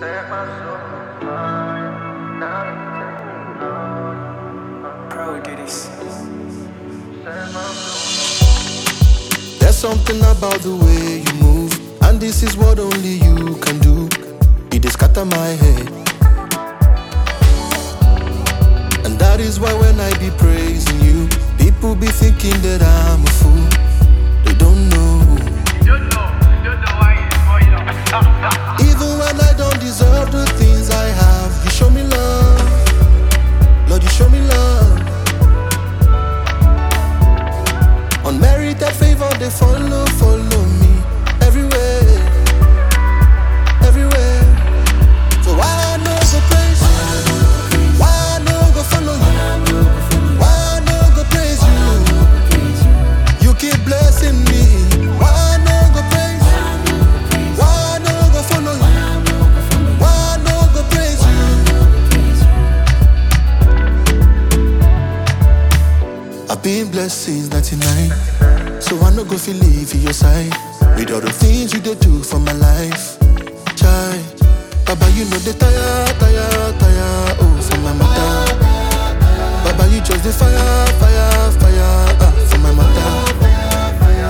Pro did this. There's something about the way you move, and this is what only you can do. It is scatter my head, and that is why when I be praising you, people be thinking that I'm a fool. They don't know. Even when I don't deserve the things I have, you show me love. Lord, you show me love. Unmerited favor, they follow me everywhere, everywhere. So why I no go praise you? Why I no go follow you? Why I no go praise you? You keep blessing me. Why I no go praise you? Why I no go follow you? Why I no go praise you? I've been blessed since 99, so I no go feel leave your side. With all the things you did do for my life, child. Baba, you know the tire, oh, for my mother. Baba, you just the fire, for my mother.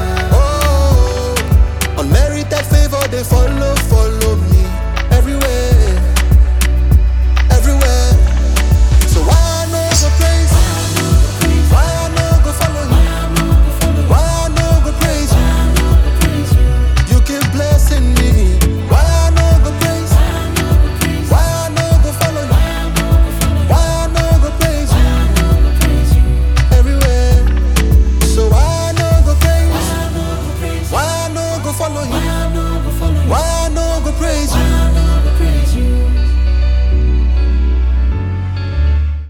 Oh, unmerited favor, they follow me everywhere.